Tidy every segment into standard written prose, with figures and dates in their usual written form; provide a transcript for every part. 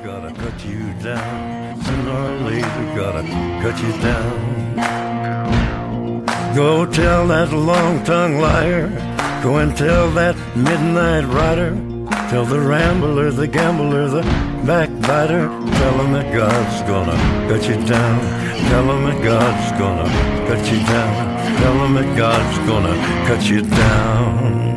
gotta cut you down. Sooner or later, gotta cut you down. Go tell that long-tongued liar. Go and tell that midnight rider. Tell the rambler, the gambler, the backbiter. Tell him that God's gonna cut you down. Tell him that God's gonna cut you down. Tell him that God's gonna cut you down.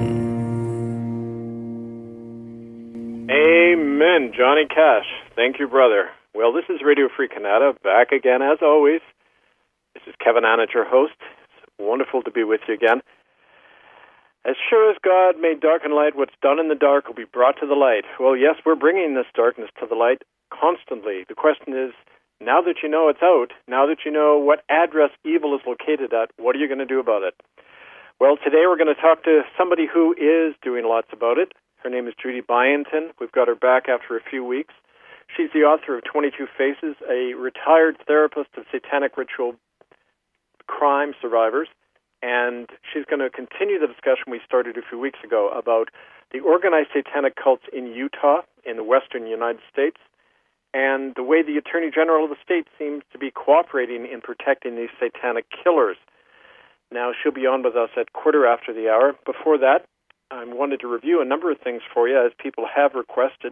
Amen, Johnny Cash. Thank you, brother. Well, this is Radio Free Canada, back again as always. This is Kevin Annett, your host. It's wonderful to be with you again. As sure as God made dark and light, what's done in the dark will be brought to the light. Well, yes, we're bringing this darkness to the light constantly. The question is, now that you know it's out, now that you know what address evil is located at, what are you going to do about it? Well, today we're going to talk to somebody who is doing lots about it. Her name is Judy Byington. We've got her back after a few weeks. She's the author of 22 Faces, a retired therapist of satanic ritual crime survivors. And she's going to continue the discussion we started a few weeks ago about the organized satanic cults in Utah, in the western United States, and the way the Attorney General of the state seems to be cooperating in protecting these satanic killers. Now, she'll be on with us at 1:15. Before that, I wanted to review a number of things for you, as people have requested.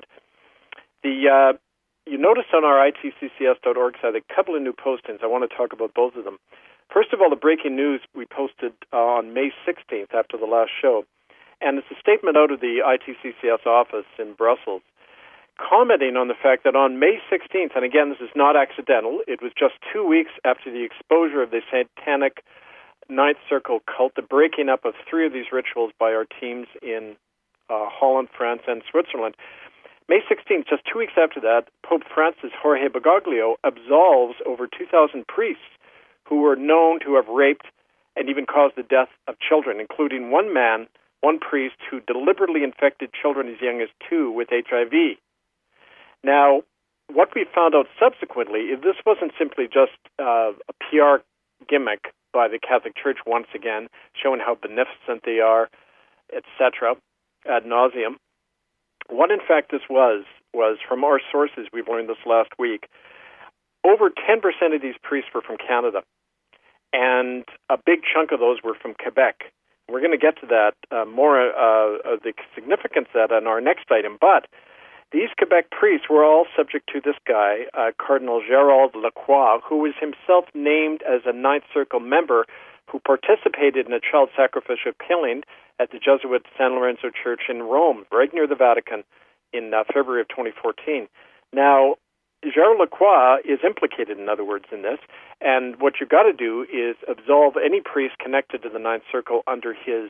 You notice on our itccs.org site a couple of new postings. I want to talk about both of them. First of all, the breaking news we posted on May 16th after the last show, and it's a statement out of the ITCCS office in Brussels, commenting on the fact that on May 16th, and again, this is not accidental, it was just 2 weeks after the exposure of the satanic Ninth Circle cult, the breaking up of 3 of these rituals by our teams in Holland, France, and Switzerland. May 16th, just 2 weeks after that, Pope Francis Jorge Bergoglio absolves over 2,000 priests who were known to have raped and even caused the death of children, including one priest who deliberately infected children as young as 2 with HIV. Now, what we found out subsequently is this wasn't simply just a PR gimmick by the Catholic Church once again, showing how beneficent they are, etc., ad nauseum. What, in fact, this was from our sources, we've learned this last week, over 10% of these priests were from Canada, and a big chunk of those were from Quebec. We're going to get to that, more of the significance of that on our next item, but these Quebec priests were all subject to this guy, Cardinal Gérald Lacroix, who was himself named as a Ninth Circle member who participated in a child sacrificial killing at the Jesuit San Lorenzo Church in Rome, right near the Vatican, in February of 2014. Now, Gérald Lacroix is implicated, in other words, in this, and what you've got to do is absolve any priest connected to the Ninth Circle under his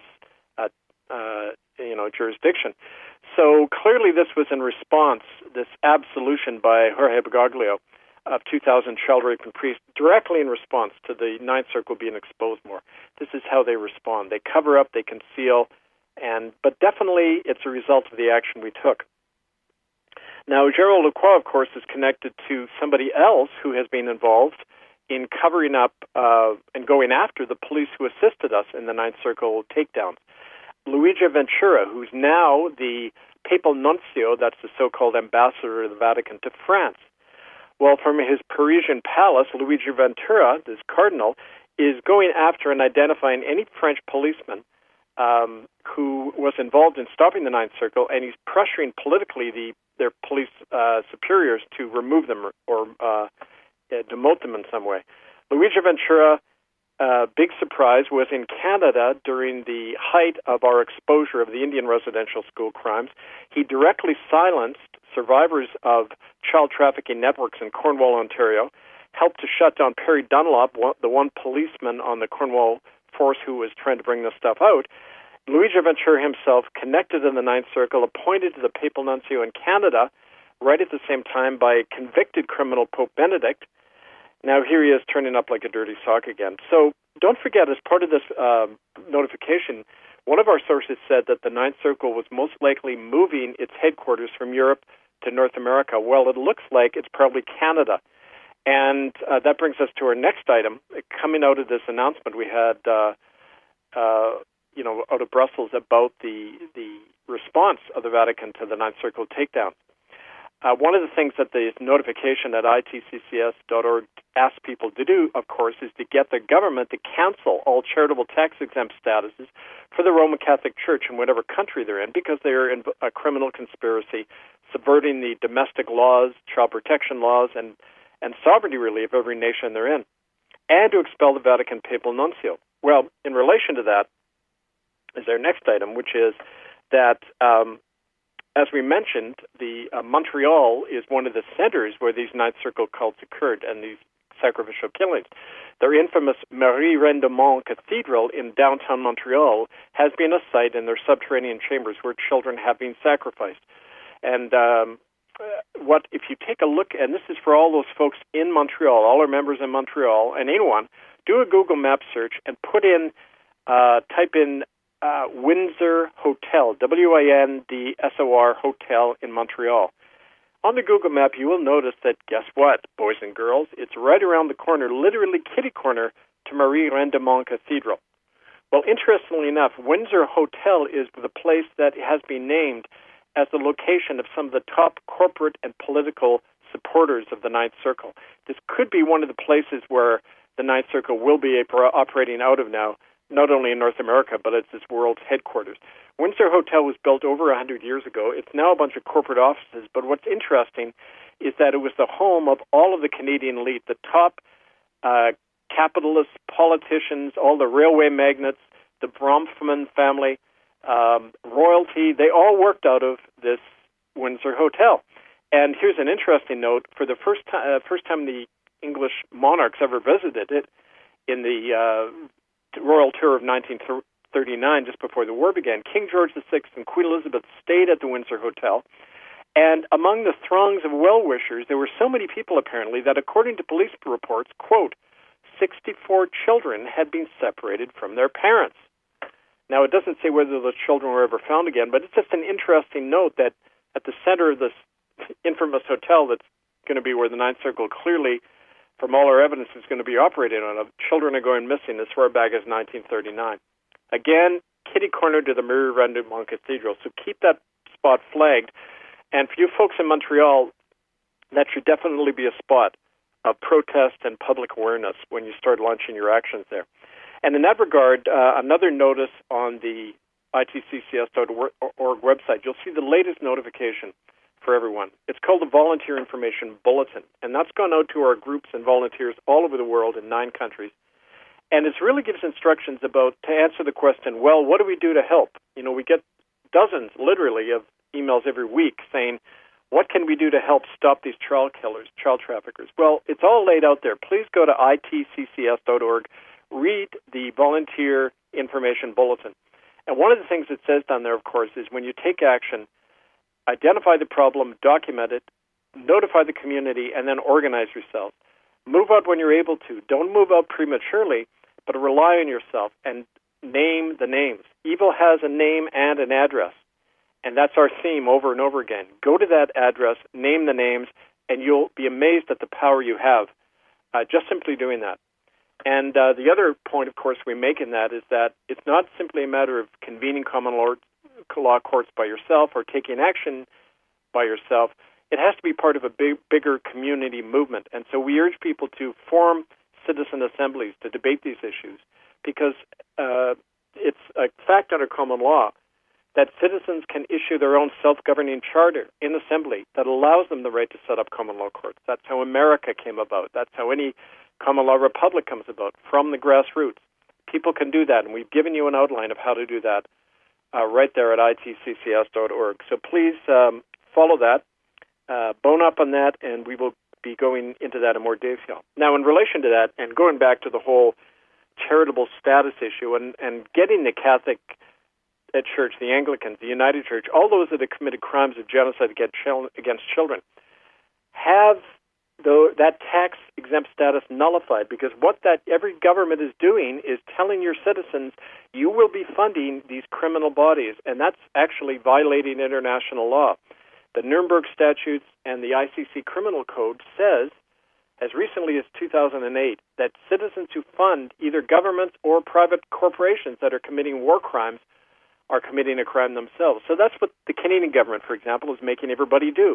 jurisdiction. So clearly this was in response, this absolution by Jorge Bergoglio of 2,000 child-raping priests, directly in response to the Ninth Circle being exposed more. This is how they respond. They cover up, they conceal, but definitely it's a result of the action we took. Now, Gérald Lacroix, of course, is connected to somebody else who has been involved in covering up and going after the police who assisted us in the Ninth Circle takedowns. Luigi Ventura, who's now the papal nuncio, that's the so-called ambassador of the Vatican to France. Well, from his Parisian palace, Luigi Ventura, this cardinal, is going after and identifying any French policeman who was involved in stopping the Ninth Circle, and he's pressuring politically their police superiors to remove them or demote them in some way. Luigi Ventura, big surprise, was in Canada during the height of our exposure of the Indian residential school crimes. He directly silenced survivors of child trafficking networks in Cornwall, Ontario, helped to shut down Perry Dunlop, the one policeman on the Cornwall force who was trying to bring this stuff out. Luigi Ventura himself, connected in the Ninth Circle, appointed to the papal nuncio in Canada right at the same time by convicted criminal Pope Benedict. Now here he is turning up like a dirty sock again. So don't forget, as part of this notification, one of our sources said that the Ninth Circle was most likely moving its headquarters from Europe to North America. Well, it looks like it's probably Canada. And that brings us to our next item. Coming out of this announcement we had, out of Brussels about the response of the Vatican to the Ninth Circle takedown. One of the things that the notification at itccs.org asks people to do, of course, is to get the government to cancel all charitable tax-exempt statuses for the Roman Catholic Church in whatever country they're in, because they are in a criminal conspiracy subverting the domestic laws, child protection laws, and sovereignty really of every nation they're in, and to expel the Vatican Papal Nuncio. Well, in relation to that is our next item, which is that as we mentioned, the Montreal is one of the centers where these Ninth Circle cults occurred and these sacrificial killings. Their infamous Marie Reine de Mont Cathedral in downtown Montreal has been a site in their subterranean chambers where children have been sacrificed. And what if you take a look, and this is for all those folks in Montreal, all our members in Montreal, and anyone, do a Google Map search and type in Windsor Hotel, WINDSOR Hotel in Montreal. On the Google map, you will notice that, guess what, boys and girls, it's right around the corner, literally kitty corner, to Marie Reine de Mont Cathedral. Well, interestingly enough, Windsor Hotel is the place that has been named as the location of some of the top corporate and political supporters of the Ninth Circle. This could be one of the places where the Ninth Circle will be operating out of now, not only in North America, but it's its world headquarters. Windsor Hotel was built over 100 years ago. It's now a bunch of corporate offices, but what's interesting is that it was the home of all of the Canadian elite, the top capitalists, politicians, all the railway magnates, the Bronfman family, royalty. They all worked out of this Windsor Hotel. And here's an interesting note. For the first time the English monarchs ever visited it, in the royal tour of 1939, just before the war began, King George VI and Queen Elizabeth stayed at the Windsor Hotel. And among the throngs of well-wishers, there were so many people, apparently, that according to police reports, quote, 64 children had been separated from their parents. Now, it doesn't say whether those children were ever found again, but it's just an interesting note that at the center of this infamous hotel that's going to be where the Ninth Circle clearly, from all our evidence, is going to be operated on, children are going missing as far back as 1939. Again, kitty corner to the Marie Reine de Mont Cathedral, so keep that spot flagged. And for you folks in Montreal, that should definitely be a spot of protest and public awareness when you start launching your actions there. And in that regard, another notice on the itccs.org website, you'll see the latest notification for everyone. It's called the Volunteer Information Bulletin, and that's gone out to our groups and volunteers all over the world in 9 countries. And it really gives instructions about, to answer the question, well, what do we do to help? You know, we get dozens, literally, of emails every week saying, what can we do to help stop these child killers, child traffickers? Well, it's all laid out there. Please go to itccs.org, read the Volunteer Information Bulletin. And one of the things it says down there, of course, is when you take action, identify the problem, document it, notify the community, and then organize yourself. Move out when you're able to. Don't move out prematurely, but rely on yourself and name the names. Evil has a name and an address, and that's our theme over and over again. Go to that address, name the names, and you'll be amazed at the power you have just simply doing that. And the other point, of course, we make in that is that it's not simply a matter of convening common law courts by yourself or taking action by yourself. It has to be part of a bigger community movement. And so we urge people to form citizen assemblies to debate these issues, because it's a fact under common law that citizens can issue their own self-governing charter in assembly that allows them the right to set up common law courts. That's how America came about. That's how any common law republic comes about, from the grassroots. People can do that, and we've given you an outline of how to do that right there at itccs.org. So please follow that, bone up on that, and we will be going into that in more detail. Now, in relation to that, and going back to the whole charitable status issue and getting the Catholic Church, the Anglicans, the United Church, all those that have committed crimes of genocide against children, have that tax-exempt status nullified, because what that every government is doing is telling your citizens you will be funding these criminal bodies, and that's actually violating international law. The Nuremberg Statutes and the ICC Criminal Code says, as recently as 2008, that citizens who fund either governments or private corporations that are committing war crimes are committing a crime themselves. So that's what the Canadian government, for example, is making everybody do.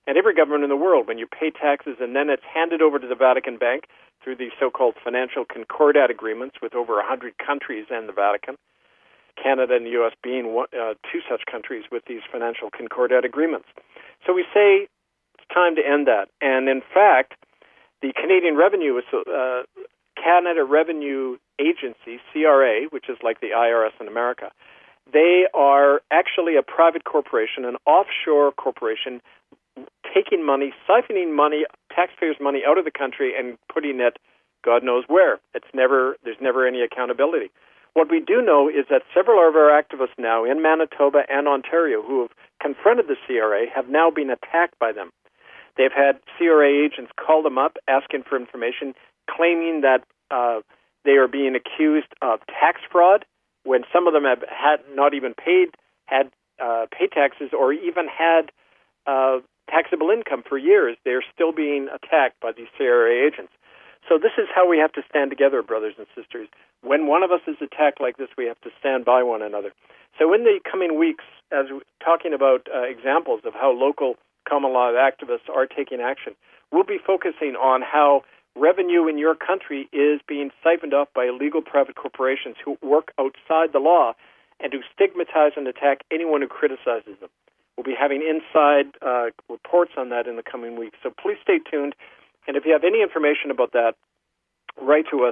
and every government in the world, when you pay taxes and then it's handed over to the Vatican Bank through the so-called financial concordat agreements with over 100 countries and the Vatican, Canada and the U.S. being two such countries with these financial concordat agreements. So we say it's time to end that. And in fact, the Canadian Canada Revenue Agency, CRA, which is like the IRS in America, they are actually a private corporation, an offshore corporation, taking money, siphoning money, taxpayers' money out of the country and putting it God knows where. There's never any accountability. What we do know is that several of our activists now in Manitoba and Ontario who have confronted the CRA have now been attacked by them. They've had CRA agents call them up, asking for information, claiming that they are being accused of tax fraud when some of them have had not even paid taxes or even had taxable income for years. They're still being attacked by these CRA agents. So this is how we have to stand together, brothers and sisters. When one of us is attacked like this, we have to stand by one another. So in the coming weeks, as we're talking about examples of how local common law activists are taking action, we'll be focusing on how revenue in your country is being siphoned off by illegal private corporations who work outside the law and who stigmatize and attack anyone who criticizes them. We'll be having inside reports on that in the coming weeks. So please stay tuned. And if you have any information about that, write to us,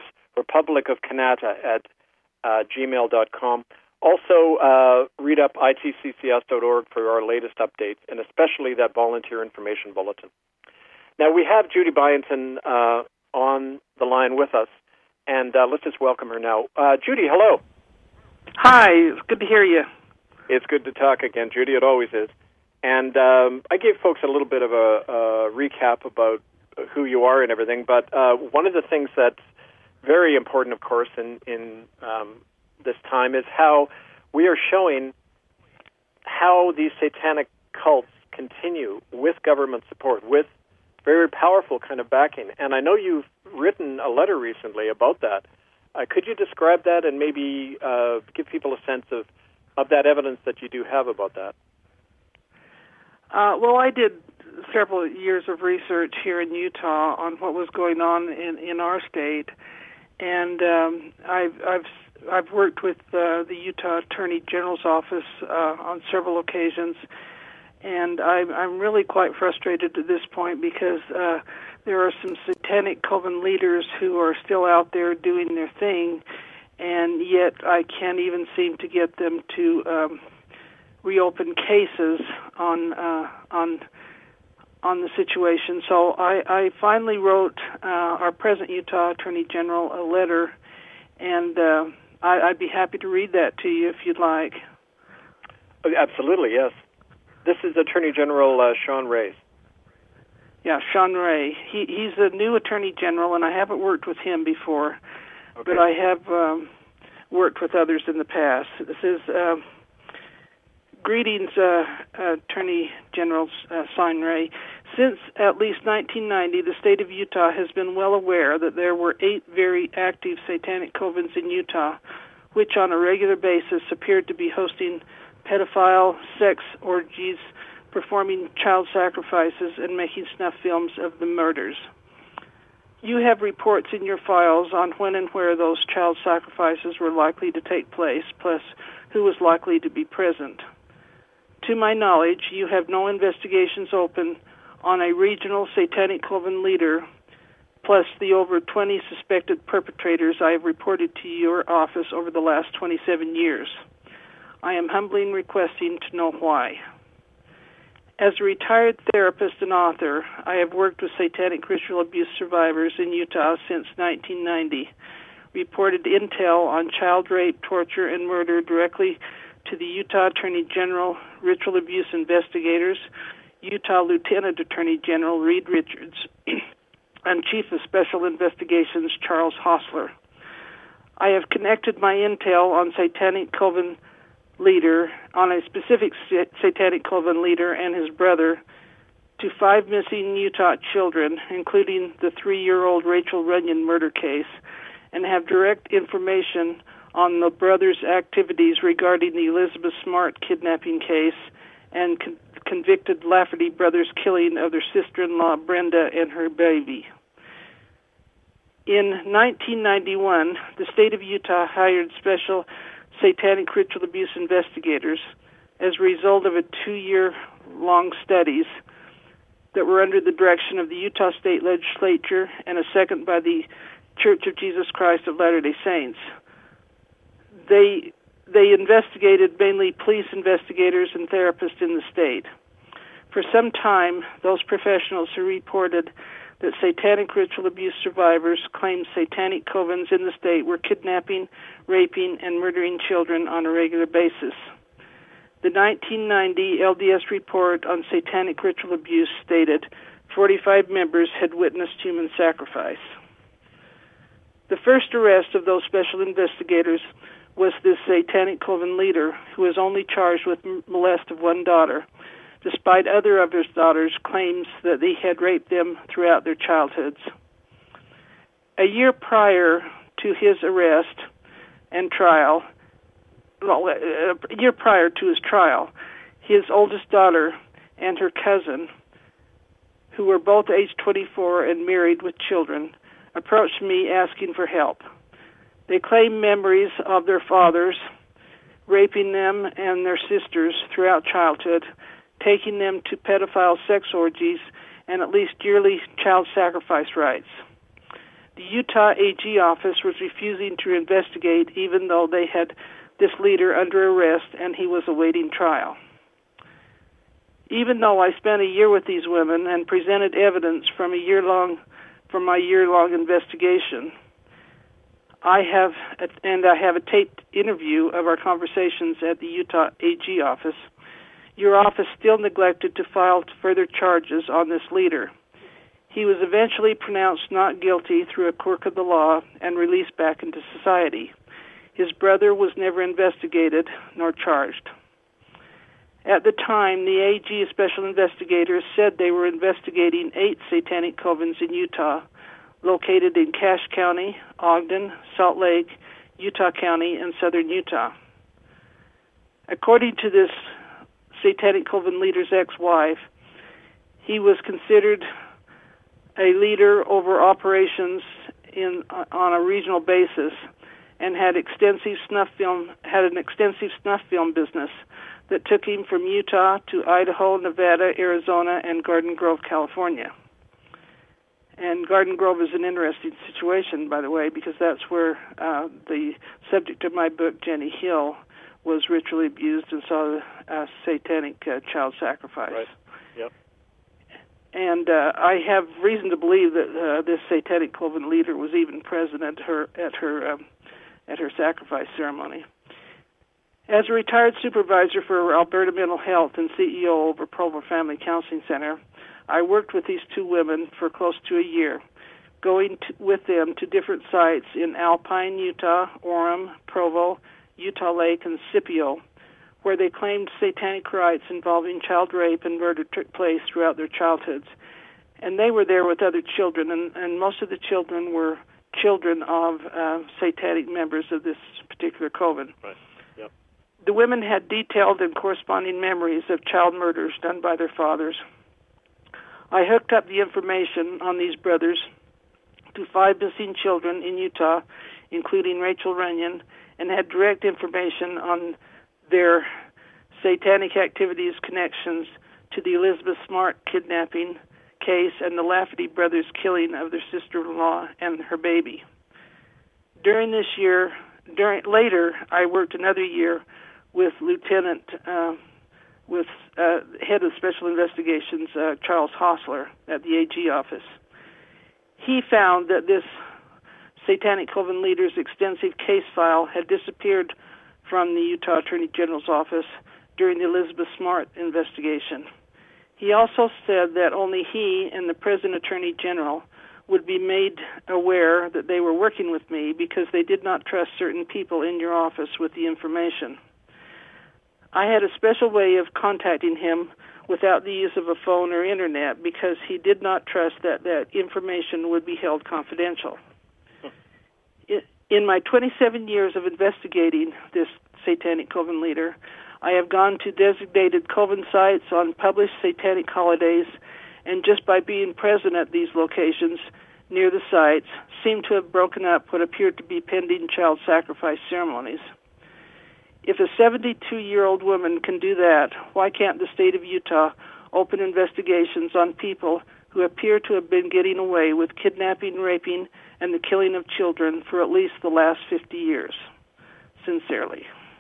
republicofcanada@gmail.com. Also, read up itccs.org for our latest updates, and especially that volunteer information bulletin. Now, we have Judy Byington on the line with us, and let's just welcome her now. Judy, hello. Hi, it's good to hear you. It's good to talk again, Judy. It always is. And I gave folks a little bit of a recap about who you are and everything, but one of the things that's very important, of course, in this time is how we are showing how these satanic cults continue with government support, with very powerful kind of backing. And I know you've written a letter recently about that. Could you describe that and maybe give people a sense of that evidence that you do have about that? Well, I did several years of research here in Utah on what was going on in our state, and I've worked with the Utah Attorney General's office on several occasions, and I'm really quite frustrated at this point because there are some satanic coven leaders who are still out there doing their thing, and yet I can't even seem to get them to reopen cases on the situation. So I finally wrote our present Utah Attorney General a letter, and I'd be happy to read that to you if you'd like. Absolutely, yes. This is Attorney General Sean Reyes. Yeah, Sean Ray. He's a new Attorney General, and I haven't worked with him before, but I have worked with others in the past. This is greetings, Attorney General Sean Ray. Since at least 1990, the state of Utah has been well aware that there were 8 very active satanic covens in Utah, which on a regular basis appeared to be hosting pedophile sex orgies, performing child sacrifices, and making snuff films of the murders. You have reports in your files on when and where those child sacrifices were likely to take place, plus who was likely to be present. To my knowledge, you have no investigations open on a regional satanic coven leader, plus the over 20 suspected perpetrators I have reported to your office over the last 27 years. I am humbly requesting to know why. As a retired therapist and author, I have worked with satanic ritual abuse survivors in Utah since 1990, reported intel on child rape, torture, and murder directly to the Utah Attorney General, ritual abuse investigators, Utah Lieutenant Attorney General Reed Richards, and Chief of Special Investigations Charles Hostler. I have connected my intel on satanic coven leader, on a specific satanic coven leader and his brother, to 5 missing Utah children, including the 3-year-old Rachel Runyon murder case, and have direct information on the brothers' activities regarding the Elizabeth Smart kidnapping case and convicted Lafferty brothers' killing of their sister-in-law Brenda and her baby. In 1991, the state of Utah hired special satanic ritual abuse investigators as a result of a 2-year-long studies that were under the direction of the Utah State Legislature and a second by the Church of Jesus Christ of Latter-day Saints. They investigated mainly police investigators and therapists in the state. For some time, those professionals who reported that satanic ritual abuse survivors claimed satanic covens in the state were kidnapping, raping, and murdering children on a regular basis. The 1990 LDS report on satanic ritual abuse stated 45 members had witnessed human sacrifice. The first arrest of those special investigators was this satanic coven leader who was only charged with molest of one daughter, despite other of his daughters' claims that he had raped them throughout their childhoods. A year prior to his arrest and trial, a year prior to his trial, his oldest daughter and her cousin, who were both age 24 and married with children, approached me asking for help. They claimed memories of their fathers raping them and their sisters throughout childhood, taking them to pedophile sex orgies, and at least yearly child sacrifice rites. The Utah AG office was refusing to investigate even though they had this leader under arrest and he was awaiting trial. Even though I spent a year with these women and presented evidence from my year-long investigation, I have a taped interview of our conversations at the Utah AG office. Your office still neglected to file further charges on this leader. He was eventually pronounced not guilty through a quirk of the law and released back into society. His brother was never investigated nor charged. At the time, the AG special investigators said they were investigating 8 satanic covens in Utah, located in Cache County, Ogden, Salt Lake, Utah County, and southern Utah. According to this satanic coven leader's ex-wife, he was considered a leader over operations on a regional basis and had an extensive snuff film business that took him from Utah to Idaho, Nevada, Arizona, and Garden Grove, California. And Garden Grove is an interesting situation, by the way, because that's where the subject of my book, Jenny Hill, was ritually abused and saw satanic child sacrifice. Right. Yep. And I have reason to believe that this satanic coven leader was even present at her sacrifice ceremony. As a retired supervisor for Alberta Mental Health and CEO over Provo Family Counseling Center, I worked with these 2 women for close to a year, going with them to different sites in Alpine, Utah, Orem, Provo, Utah Lake, and Scipio, where they claimed satanic rites involving child rape and murder took place throughout their childhoods. And they were there with other children, and most of the children were children of satanic members of this particular coven. Right. Yep. The women had detailed and corresponding memories of child murders done by their fathers. I hooked up the information on these brothers to 5 missing children in Utah, including Rachel Runyon, and had direct information on their satanic activities connections to the Elizabeth Smart kidnapping case and the Lafferty brothers' killing of their sister-in-law and her baby. Later, I worked another year with head of special investigations, Charles Hostler at the AG office. He found that this satanic coven leader's extensive case file had disappeared from the Utah Attorney General's office during the Elizabeth Smart investigation. He also said that only he and the present Attorney General would be made aware that they were working with me because they did not trust certain people in your office with the information. I had a special way of contacting him without the use of a phone or internet because he did not trust that information would be held confidential. In my 27 years of investigating this satanic coven leader, I have gone to designated coven sites on published satanic holidays, and just by being present at these locations near the sites, seem to have broken up what appeared to be pending child sacrifice ceremonies. If a 72-year-old woman can do that, why can't the state of Utah open investigations on people who appear to have been getting away with kidnapping, raping, and the killing of children for at least the last 50 years? Sincerely.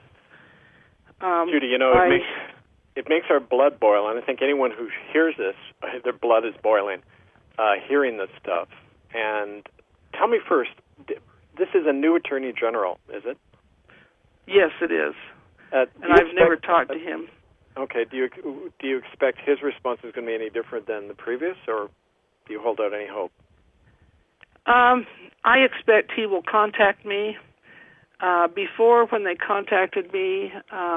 Judy, it makes our blood boil, and I think anyone who hears this, their blood is boiling, hearing this stuff. And tell me first, this is a new Attorney General, is it? Yes, it is. And I've never talked to him. Okay. Do you expect his response is going to be any different than the previous, or do you hold out any hope? I expect he will contact me. Before, when they contacted me,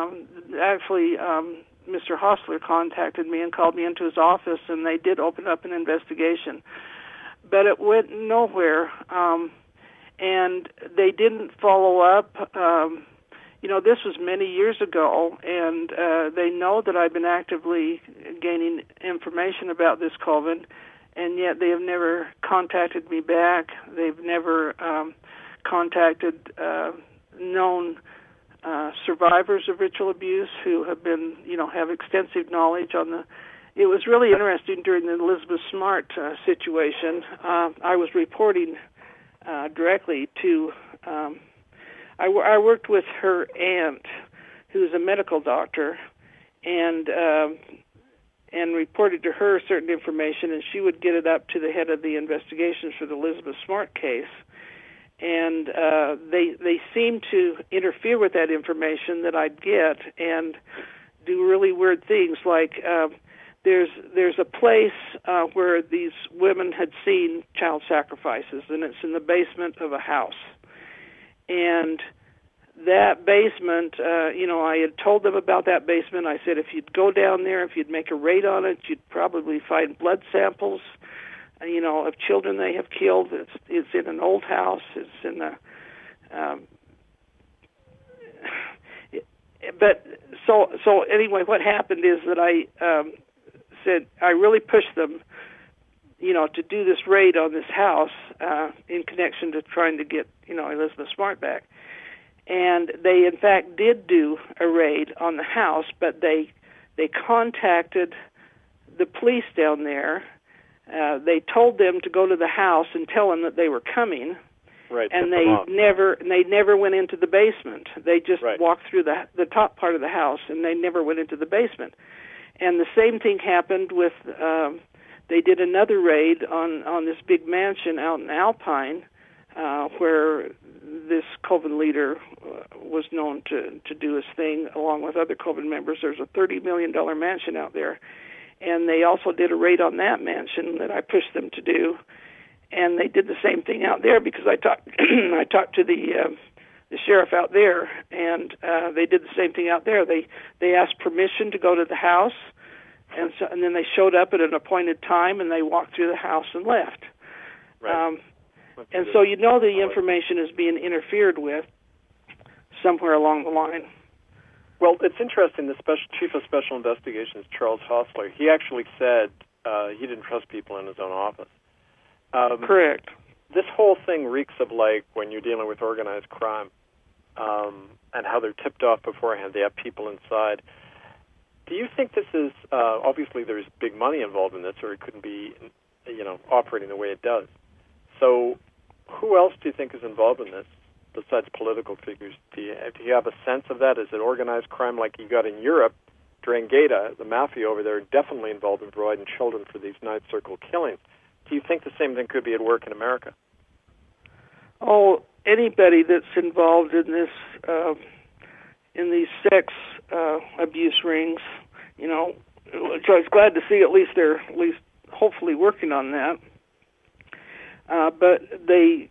Mr. Hostler contacted me and called me into his office, and they did open up an investigation. But it went nowhere, and they didn't follow up. This was many years ago, and they know that I've been actively gaining information about this coven, and yet they have never contacted me back. They've never contacted known survivors of ritual abuse who have been, have extensive knowledge on the. It was really interesting during the Elizabeth Smart situation. I was reporting directly to. I worked with her aunt, who's a medical doctor, and reported to her certain information, and she would get it up to the head of the investigations for the Elizabeth Smart case. And they seemed to interfere with that information that I'd get and do really weird things, like there's a place where these women had seen child sacrifices, and it's in the basement of a house. And that basement, I had told them about that basement. I said if you'd go down there, if you'd make a raid on it, you'd probably find blood samples, of children they have killed. It's in an old house. It's in a. But so anyway, what happened is that I said I really pushed them, to do this raid on this house in connection to trying to get Elizabeth Smart back. And they, in fact, did do a raid on the house, but they contacted the police down there. They told them to go to the house and tell them that they were coming. Right. And they never went into the basement. They just walked through the top part of the house, and they never went into the basement. And the same thing happened with. They did another raid on this big mansion out in Alpine, where this coven leader was known to do his thing along with other coven members. There's a $30 million mansion out there, and they also did a raid on that mansion that I pushed them to do, and they did the same thing out there because I talked to the sheriff out there, and they did the same thing out there. They asked permission to go to the house. And then they showed up at an appointed time, and they walked through the house and left. Right. And so the information is being interfered with somewhere along the line. Well, it's interesting. The Chief of Special Investigations, Charles Hostler, he actually said he didn't trust people in his own office. Correct. This whole thing reeks of like when you're dealing with organized crime and how they're tipped off beforehand. They have people inside. Do you think this is, obviously there's big money involved in this, or it couldn't be, operating the way it does. So who else do you think is involved in this besides political figures? Do you have a sense of that? Is it organized crime like you got in Europe? Drangheta, the mafia over there, definitely involved in providing children for these Ninth Circle killings. Do you think the same thing could be at work in America? Oh, anybody that's involved in this, in these sex abuse rings, so I was glad to see at least they're hopefully working on that. But they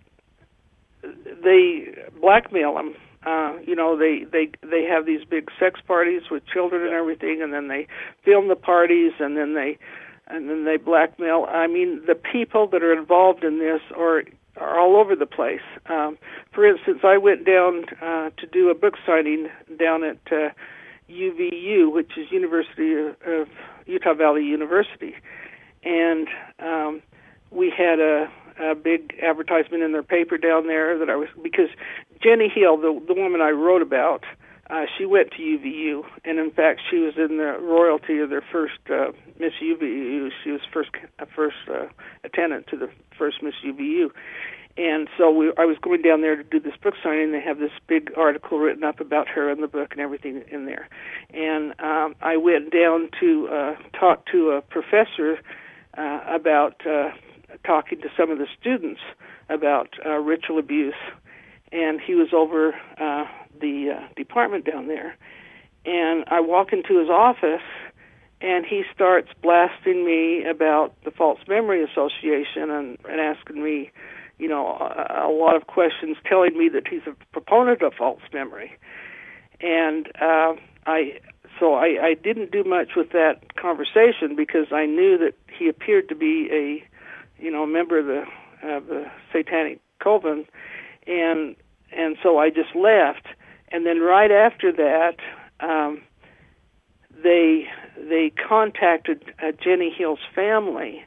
blackmail them. They have these big sex parties with children and everything, and then they film the parties, and then they blackmail. I mean, the people that are involved in this are all over the place. For instance, I went down to do a book signing down at UVU, which is University of Utah Valley University, and we had a big advertisement in their paper down there because Jenny Hill, the woman I wrote about, she went to UVU, and in fact she was in the royalty of their first Miss UVU. She was first attendant to the first Miss UVU. And so I was going down there to do this book signing, and they have this big article written up about her in the book and everything in there. And I went down to talk to a professor about talking to some of the students about ritual abuse, and he was over the department down there. And I walk into his office, and he starts blasting me about the False Memory Association and asking me, you know, a lot of questions, telling me that he's a proponent of false memory. And I didn't do much with that conversation because I knew that he appeared to be a member of the Satanic Coven, and so I just left. And then right after that, they contacted Jenny Hill's family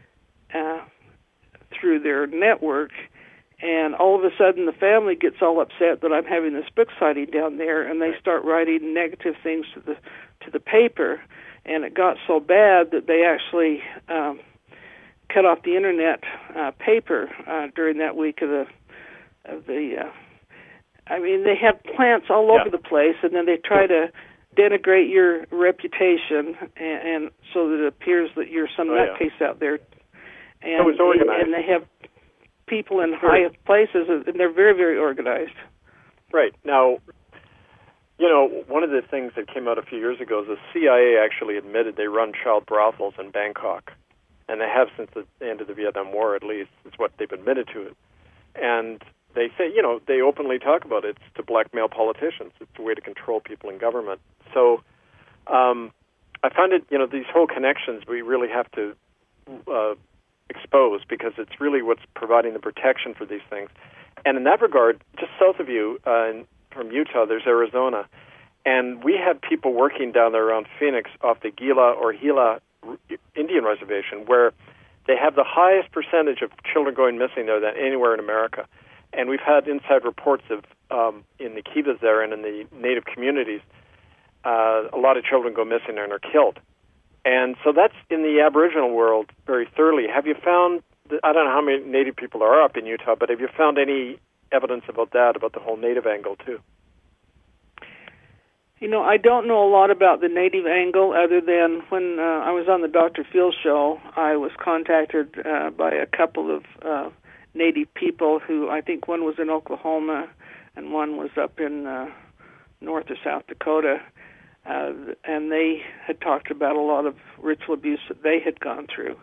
through their network, and all of a sudden the family gets all upset that I'm having this book signing down there, and they start writing negative things to the paper, and it got so bad that they actually cut off the internet paper during that week of the I mean, they have plants all over the place, and then they try to denigrate your reputation, and so that it appears that you're some nutcase out there. And, so it's organized. And they have people in high places, and they're very, very organized. Right. Now, you know, one of the things that came out a few years ago is the CIA actually admitted they run child brothels in Bangkok, and they have since the end of the Vietnam War, at least. It's what they've admitted to it. And they say, you know, they openly talk about it. It's to blackmail politicians. It's a way to control people in government. So I find it, you know, these whole connections we really have to expose, because it's really what's providing the protection for these things. And in that regard, just south of you, from Utah, there's Arizona. And we had people working down there around Phoenix off the Gila or Gila Indian Reservation, where they have the highest percentage of children going missing there than anywhere in America. And we've had inside reports of, in the Kivas there and in the native communities, a lot of children go missing and are killed. And so that's in the Aboriginal world very thoroughly. Have you found, I don't know how many Native people are up in Utah, but have you found any evidence about that, about the whole Native angle too? You know, I don't know a lot about the Native angle other than when I was on the Dr. Phil show, I was contacted by a couple of Native people who, I think one was in Oklahoma and one was up in North or South Dakota, and they had talked about a lot of ritual abuse that they had gone through.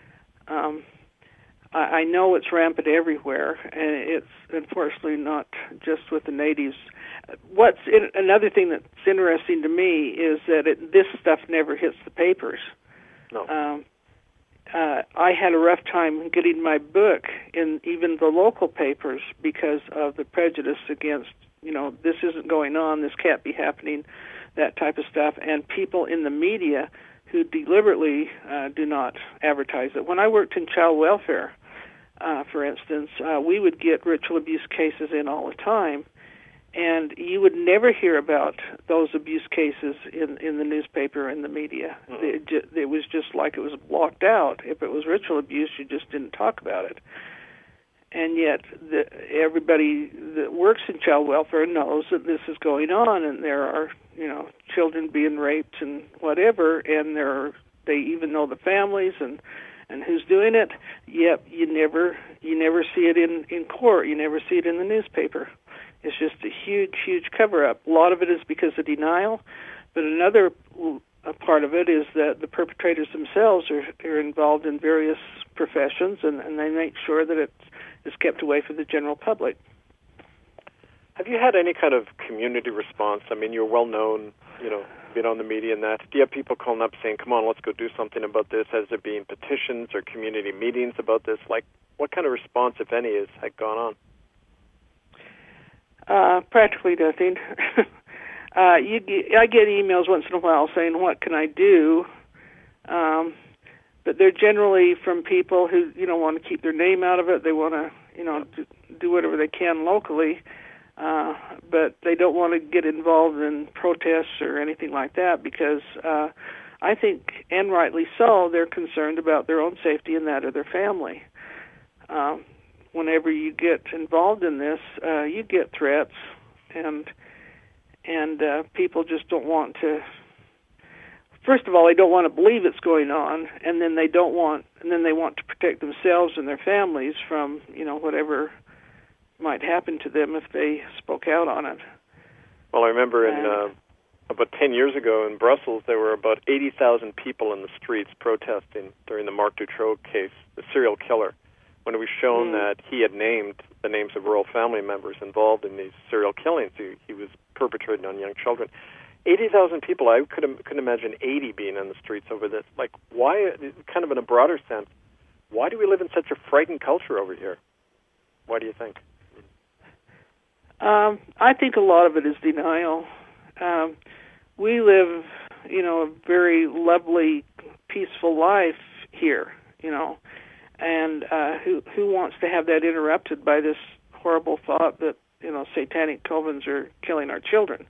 I know it's rampant everywhere, and it's unfortunately not just with the natives. Another thing that's interesting to me is that this stuff never hits the papers. No. I had a rough time getting my book in even the local papers because of the prejudice against, you know, this isn't going on, this can't be happening, that type of stuff, and people in the media who deliberately do not advertise it. When I worked in child welfare, for instance, we would get ritual abuse cases in all the time, and you would never hear about those abuse cases in the newspaper and the media. Mm-hmm. It was just like it was blocked out. If it was ritual abuse, you just didn't talk about it. And yet everybody that works in child welfare knows that this is going on, and there are, you know, children being raped and whatever, and they even know the families and who's doing it. Yet you never see it in court. You never see it in the newspaper. It's just a huge, huge cover-up. A lot of it is because of denial, but another part of it is that the perpetrators themselves are involved in various professions, and they make sure that it's kept away from the general public. Have you had any kind of community response? I mean, you're well-known, you know, being on the media and that. Do you have people calling up saying, come on, let's go do something about this? Has there been petitions or community meetings about this? Like, what kind of response, if any, has gone on? Practically nothing. I get emails once in a while saying, "What can I do?" But they're generally from people who, want to keep their name out of it. They want to, do whatever they can locally, but they don't want to get involved in protests or anything like that because I think, and rightly so, they're concerned about their own safety and that of their family. Whenever you get involved in this, you get threats, and people just don't want to. First of all, they don't want to believe it's going on, and then they want to protect themselves and their families from, whatever might happen to them if they spoke out on it. Well, I remember about 10 years ago in Brussels, there were about 80,000 people in the streets protesting during the Marc Dutroux case, the serial killer, when it was shown that he had named the names of royal family members involved in these serial killings he was perpetrating on young children. 80,000 people, I couldn't imagine 80 being on the streets over this. Like, why, kind of in a broader sense, why do we live in such a frightened culture over here? Why do you think? I think a lot of it is denial. We live, a very lovely, peaceful life here, and who wants to have that interrupted by this horrible thought that, satanic covens are killing our children?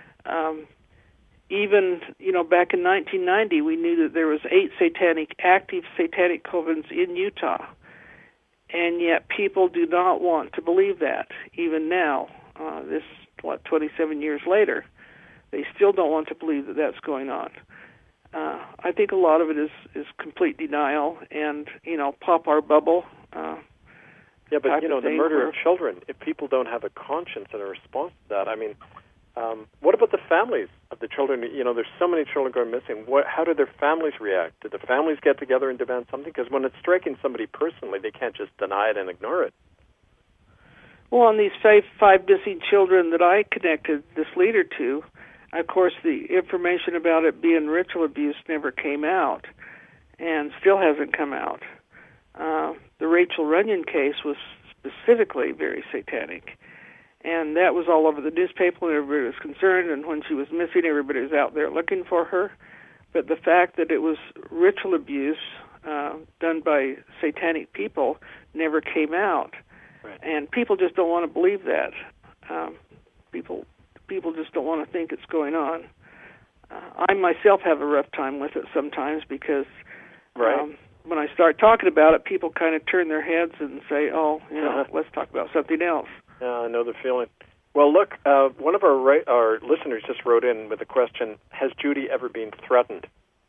Even, back in 1990, we knew that there was 8 active satanic covens in Utah, and yet people do not want to believe that. Even now, 27 years later, they still don't want to believe that that's going on. I think a lot of it is complete denial and, pop our bubble. Yeah, but, the murder of children, if people don't have a conscience and a response to that, I mean, what about the families of the children? There's so many children going missing. How do their families react? Do the families get together and demand something? Because when it's striking somebody personally, they can't just deny it and ignore it. Well, on these five missing children that I connected this leader to, of course, the information about it being ritual abuse never came out and still hasn't come out. The Rachel Runyon case was specifically very satanic. And that was all over the newspaper, and everybody was concerned, and when she was missing, everybody was out there looking for her. But the fact that it was ritual abuse done by satanic people never came out. Right. And people just don't want to believe that. People just don't want to think it's going on. I myself have a rough time with it sometimes because when I start talking about it, people kind of turn their heads and say, let's talk about something else. Yeah, I know the feeling. Well, look, one of our listeners just wrote in with a question, has Judy ever been threatened?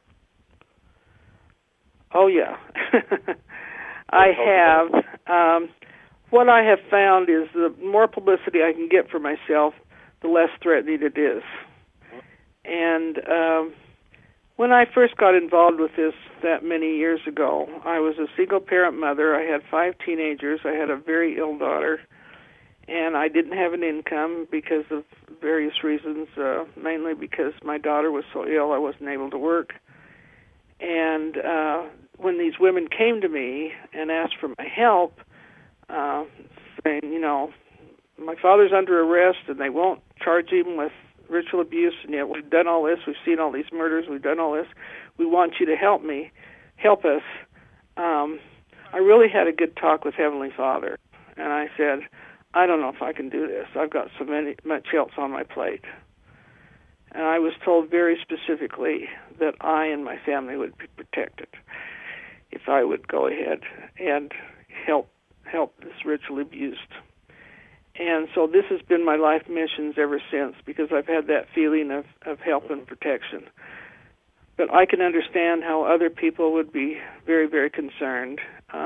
Oh, yeah. I have. What I have found is the more publicity I can get for myself, the less threatening it is. And when I first got involved with this that many years ago, I was a single-parent mother. I had 5 teenagers. I had a very ill daughter. And I didn't have an income because of various reasons, mainly because my daughter was so ill I wasn't able to work. And when these women came to me and asked for my help, saying, my father's under arrest and they won't charge him with ritual abuse, and yet we've done all this, we've seen all these murders, we've done all this, we want you to help us. I really had a good talk with Heavenly Father, and I said, I don't know if I can do this. I've got much else on my plate. And I was told very specifically that I and my family would be protected if I would go ahead and help this ritual abused. And so this has been my life missions ever since, because I've had that feeling of help and protection. But I can understand how other people would be very, very concerned.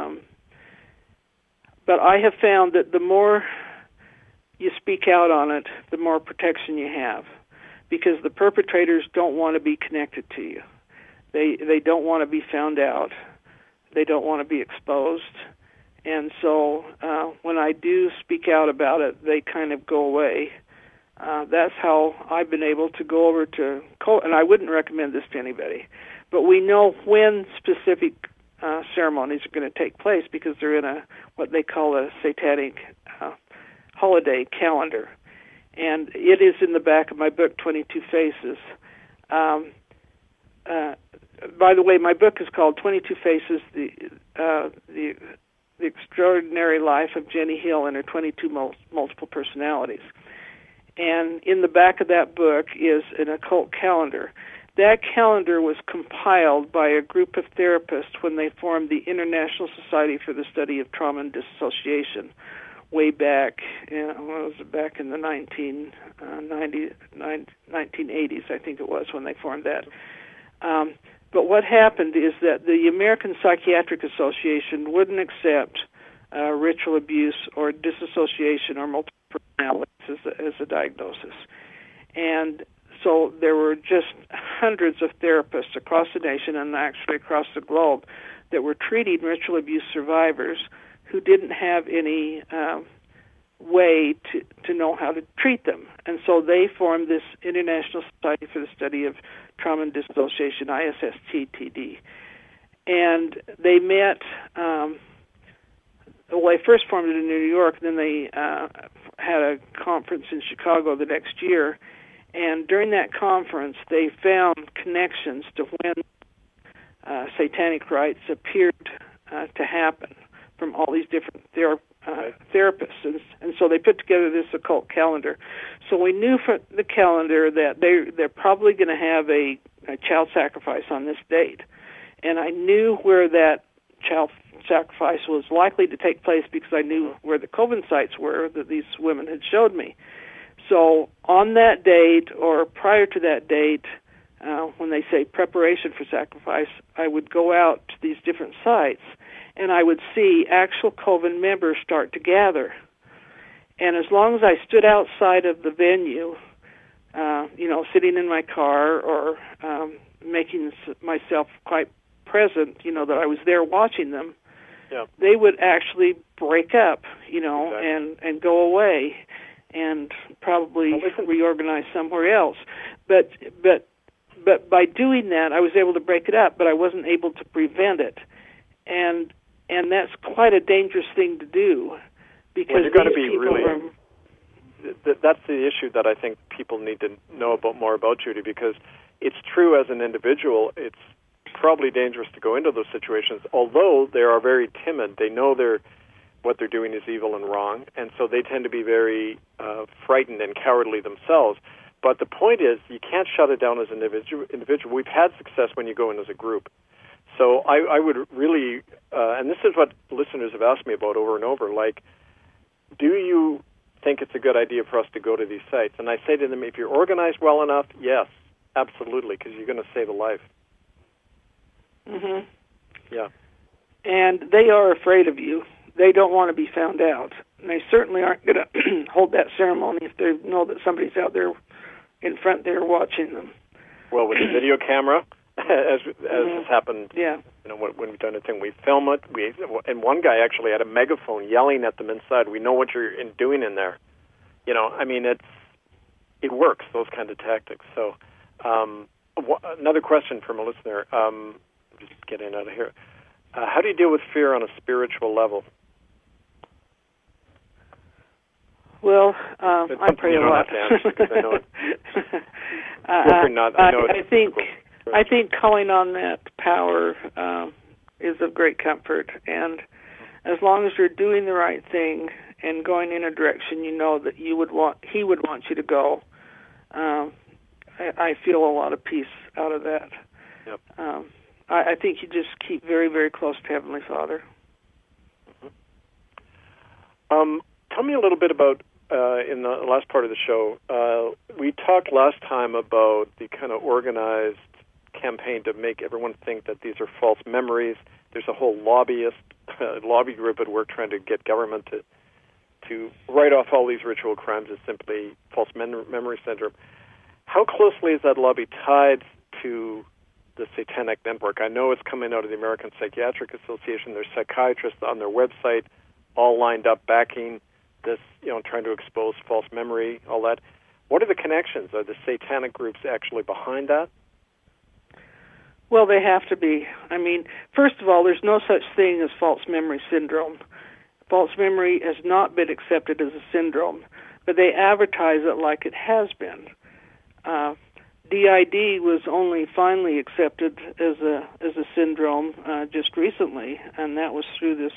But I have found that the more you speak out on it, the more protection you have, because the perpetrators don't want to be connected to you. They don't want to be found out. They don't want to be exposed. And so when I do speak out about it, they kind of go away. That's how I've been able to go over to, and I wouldn't recommend this to anybody, but we know when specific ceremonies are going to take place because they're in what they call a satanic holiday calendar. And it is in the back of my book, 22 Faces. By the way, my book is called 22 Faces, the Extraordinary Life of Jenny Hill and Her 22 Multiple Personalities. And in the back of that book is an occult calendar. That calendar was compiled by a group of therapists when they formed the International Society for the Study of Trauma and Dissociation way back, back in the 1980s, I think it was, when they formed that. But what happened is that the American Psychiatric Association wouldn't accept ritual abuse or dissociation or multiple personalities as a diagnosis. And so there were just hundreds of therapists across the nation and actually across the globe that were treating ritual abuse survivors who didn't have any way to know how to treat them. And so they formed this International Society for the Study of Trauma and Dissociation, ISSTTD. And they met, they first formed it in New York, then they had a conference in Chicago the next year. And during that conference, they found connections to when satanic rites appeared to happen from all these different therapists. And so they put together this occult calendar. So we knew from the calendar that they're probably going to have a child sacrifice on this date. And I knew where that child sacrifice was likely to take place because I knew where the Coven sites were that these women had showed me. So on that date or prior to that date, when they say preparation for sacrifice, I would go out to these different sites and I would see actual Coven members start to gather. And as long as I stood outside of the venue, sitting in my car or making myself quite present, that I was there watching them, they would actually break up, and go away and probably reorganize somewhere else. But by doing that, I was able to break it up, but I wasn't able to prevent it. And that's quite a dangerous thing to do because you're going to be really. That's the issue that I think people need to know more about, Judy, because it's true as an individual. It's probably dangerous to go into those situations, although they are very timid. They know what they're doing is evil and wrong, and so they tend to be very frightened and cowardly themselves. But the point is, you can't shut it down as an individual. We've had success when you go in as a group. So I would really, and this is what listeners have asked me about over and over, like, do you think it's a good idea for us to go to these sites? And I say to them, if you're organized well enough, yes, absolutely, because you're going to save a life. Mm-hmm. Yeah. And they are afraid of you. They don't want to be found out. And they certainly aren't going to hold that ceremony if they know that somebody's out there in front there watching them. Well, with the video camera, as has happened, when we've done a thing, we film it. And one guy actually had a megaphone yelling at them inside. We know what you're doing in there. It works, those kind of tactics. So, another question from a listener. Just getting out of here. How do you deal with fear on a spiritual level? Well, I pray a lot. I know it. I think calling on that power is of great comfort, and as long as you're doing the right thing and going in a direction you know that he would want you to go, I feel a lot of peace out of that. Yep. I think you just keep very, very close to Heavenly Father. Mm-hmm. Tell me a little bit about, in the last part of the show, we talked last time about the kind of organized campaign to make everyone think that these are false memories. There's a whole lobby group at work trying to get government to write off all these ritual crimes as simply false memory syndrome. How closely is that lobby tied to the Satanic Network? I know it's coming out of the American Psychiatric Association. There's psychiatrists on their website all lined up backing this, trying to expose false memory, all that. What are the connections? Are the satanic groups actually behind that? Well, they have to be. I mean, first of all, there's no such thing as false memory syndrome. False memory has not been accepted as a syndrome. but they advertise it like it has been. DID was only finally accepted as a syndrome just recently, and that was through this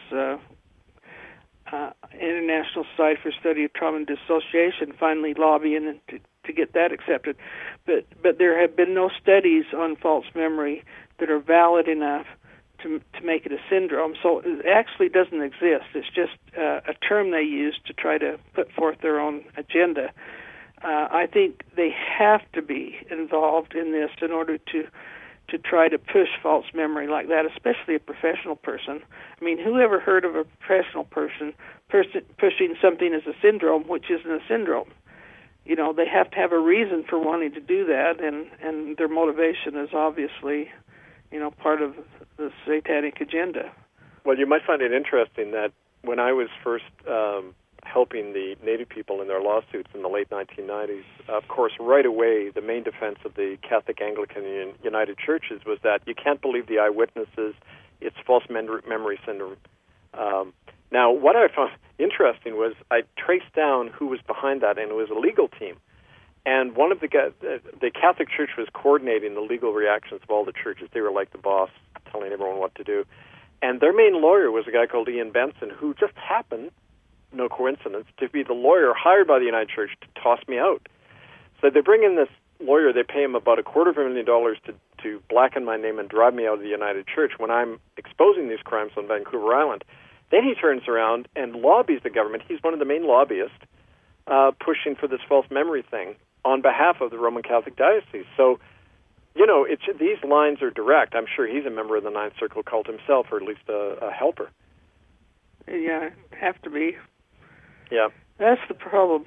International Society for Study of Trauma and Dissociation finally lobbying to get that accepted. But there have been no studies on false memory that are valid enough to make it a syndrome. So it actually doesn't exist. It's just a term they use to try to put forth their own agenda. I think they have to be involved in this in order to try to push false memory like that, especially a professional person. I mean, who ever heard of a professional person pushing something as a syndrome, which isn't a syndrome? You know, they have to have a reason for wanting to do that, and their motivation is obviously, you know, part of the satanic agenda. Well, you might find it interesting that when I was first helping the Native people in their lawsuits in the late 1990s, of course, right away, the main defense of the Catholic, Anglican, and United Churches was that you can't believe the eyewitnesses, it's false memory syndrome. Now, what I found interesting was I traced down who was behind that, and it was a legal team. And one of the Catholic Church was coordinating the legal reactions of all the churches. They were like the boss, telling everyone what to do. And their main lawyer was a guy called Ian Benson, who just happened, no coincidence, to be the lawyer hired by the United Church to toss me out. So they bring in this lawyer, they pay him about $250,000 to blacken my name and drive me out of the United Church when I'm exposing these crimes on Vancouver Island. Then he turns around and lobbies the government. He's one of the main lobbyists pushing for this false memory thing on behalf of the Roman Catholic Diocese. So, you know, these lines are direct. I'm sure he's a member of the Ninth Circle cult himself, or at least a helper. Yeah, have to be. Yeah. That's the problem.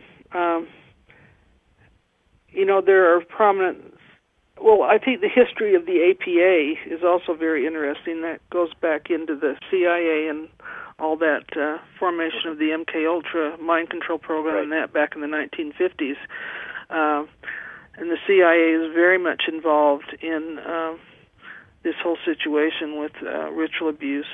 You know, there are prominent... Well, I think the history of the APA is also very interesting. That goes back into the CIA and all that formation of the MK-Ultra mind control program, right, and that back in the 1950s. And the CIA is very much involved in this whole situation with ritual abuse.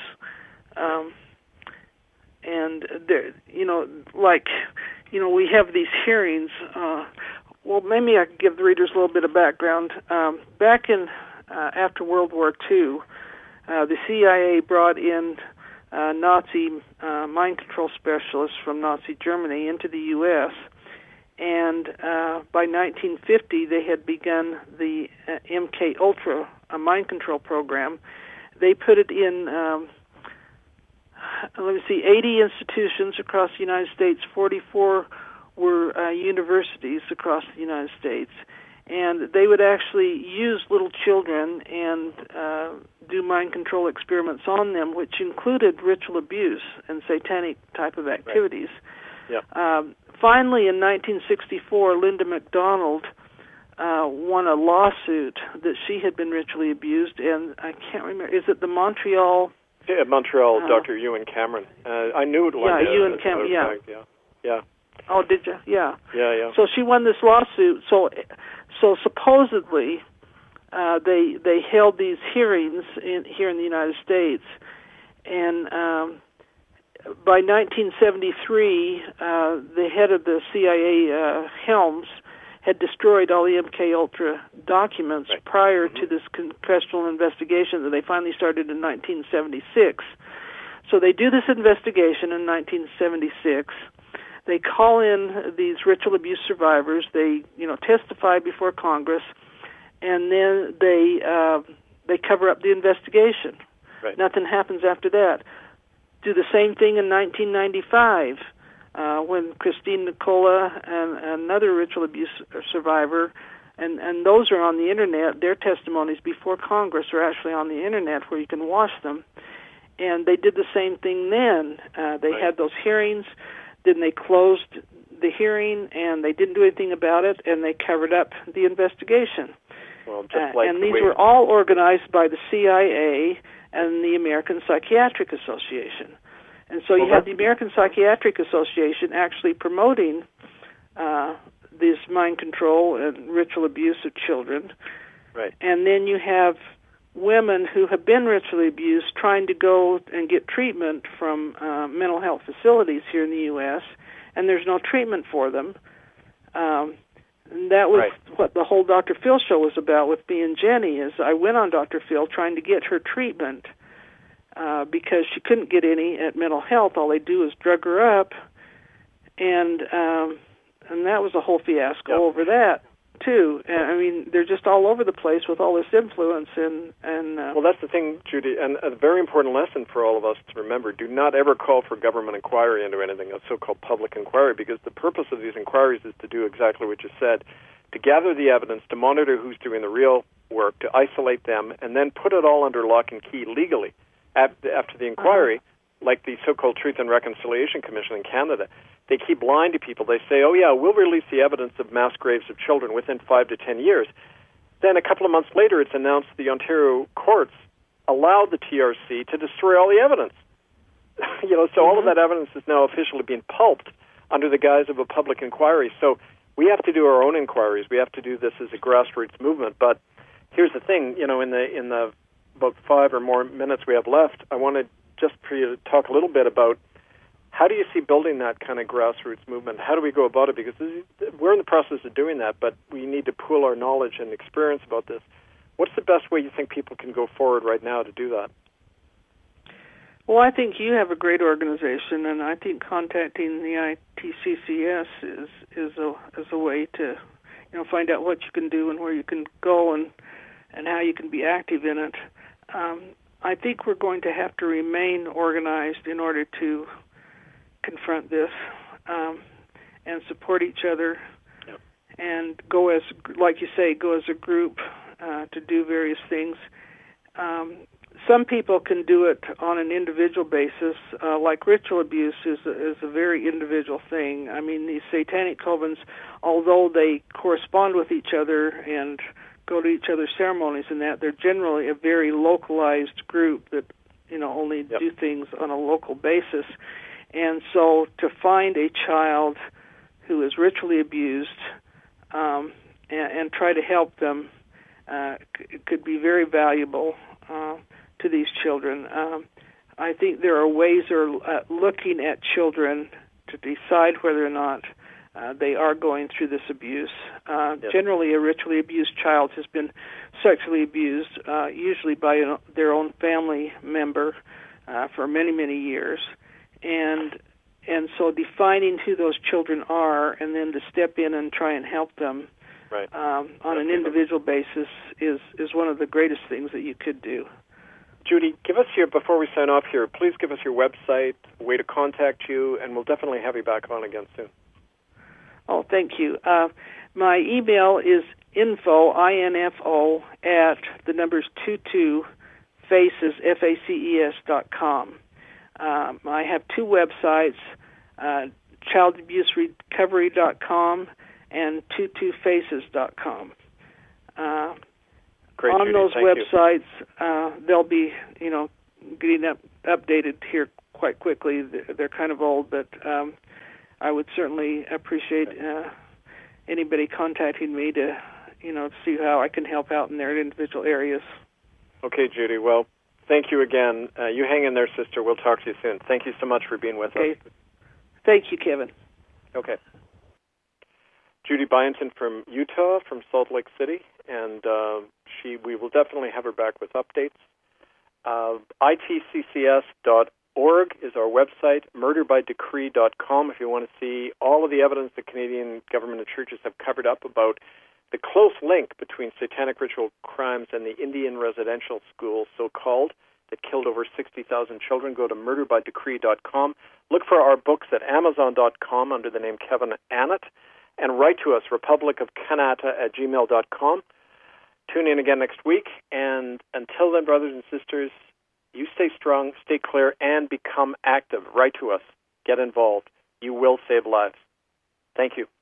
And there, you know, like, you know, we have these hearings. Well, maybe I could give the readers a little bit of background. Back in after World War II, the CIA brought in Nazi mind control specialists from Nazi Germany into the U.S., and by 1950 they had begun the MK-Ultra mind control program. They put it in, 80 institutions across the United States. 44 were universities across the United States. And they would actually use little children and do mind control experiments on them, which included ritual abuse and satanic type of activities. Right. Yeah. Finally, in 1964, Linda McDonald won a lawsuit that she had been ritually abused, and I can't remember, is it the Montreal... Yeah, Montreal, Dr. Ewan Cameron. I knew it. Yeah, Ewan Cameron, yeah. Oh, did you? Yeah. Yeah. So she won this lawsuit. So supposedly, they held these hearings here in the United States, and by 1973, the head of the CIA, Helms, had destroyed all the MK-Ultra documents prior to this congressional investigation that they finally started in 1976. So they do this investigation in 1976. They call in these ritual abuse survivors. They, testify before Congress, and then they cover up the investigation. Right. Nothing happens after that. Do the same thing in 1995 when Christine Nicola and another ritual abuse survivor, and those are on the Internet. Their testimonies before Congress are actually on the Internet where you can watch them. And they did the same thing then. They had those hearings. Then they closed the hearing, and they didn't do anything about it, and they covered up the investigation. Well, just like and these were all organized by the CIA and the American Psychiatric Association. And so you have the American Psychiatric Association actually promoting this mind control and ritual abuse of children. Right. And then you have women who have been ritually abused trying to go and get treatment from mental health facilities here in the U.S., and there's no treatment for them. And that was what the whole Dr. Phil show was about with me and Jenny, is I went on Dr. Phil trying to get her treatment because she couldn't get any at mental health. All they do is drug her up, and that was a whole fiasco over that, too. I mean, they're just all over the place with all this influence. And well, that's the thing, Judy, and a very important lesson for all of us to remember. Do not ever call for government inquiry into anything, a so-called public inquiry, because the purpose of these inquiries is to do exactly what you said, to gather the evidence, to monitor who's doing the real work, to isolate them, and then put it all under lock and key legally after the inquiry, like the so-called Truth and Reconciliation Commission in Canada. They keep lying to people. They say, oh, yeah, we'll release the evidence of mass graves of children within 5 to 10 years. Then a couple of months later, it's announced the Ontario courts allowed the TRC to destroy all the evidence. So all of that evidence is now officially being pulped under the guise of a public inquiry. So we have to do our own inquiries. We have to do this as a grassroots movement. But here's the thing, in the about 5 or more minutes we have left, I wanted just for you to talk a little bit about how do you see building that kind of grassroots movement? How do we go about it? Because we're in the process of doing that, but we need to pool our knowledge and experience about this. What's the best way you think people can go forward right now to do that? Well, I think you have a great organization, and I think contacting the ITCCS is a way to find out what you can do and where you can go and how you can be active in it. I think we're going to have to remain organized in order to confront this and support each other and go as, like you say, go as a group to do various things. Some people can do it on an individual basis, like ritual abuse is a very individual thing. I mean, these satanic covens, although they correspond with each other and go to each other's ceremonies and that, they're generally a very localized group that only do things on a local basis. And so to find a child who is ritually abused and try to help them could be very valuable to these children. I think there are ways of looking at children to decide whether or not they are going through this abuse. Generally, a ritually abused child has been sexually abused, usually by their own family member for many, many years. And so defining who those children are and then to step in and try and help them on an individual basis is one of the greatest things that you could do. Judy, give us before we sign off here, please give us your website, a way to contact you, and we'll definitely have you back on again soon. Oh, thank you. My email is info, at the numbers 22 faces, FACES.com. I have 2 websites, childabuserecovery.com and 22faces.com. Great, on Judy, those websites, they'll be, getting updated here quite quickly. They're kind of old, but I would certainly appreciate anybody contacting me to, see how I can help out in their individual areas. Okay, Judy. Well, thank you again. You hang in there, sister. We'll talk to you soon. Thank you so much for being with us. Thank you, Kevin. Okay. Judy Byington from Utah, from Salt Lake City, and we will definitely have her back with updates. ITCCS.org is our website, murderbydecree.com if you want to see all of the evidence the Canadian government and churches have covered up about the close link between satanic ritual crimes and the Indian residential school, so-called, that killed over 60,000 children. Go to murderbydecree.com. Look for our books at amazon.com under the name Kevin Annett, and write to us, republicofcanada@gmail.com. Tune in again next week, and until then, brothers and sisters, you stay strong, stay clear, and become active. Write to us. Get involved. You will save lives. Thank you.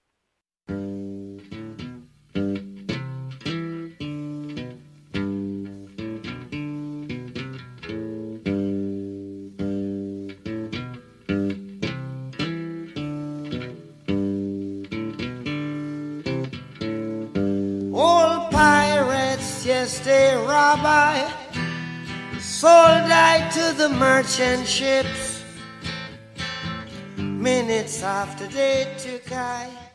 A rabbi sold I to the merchant ships. minutes after they took I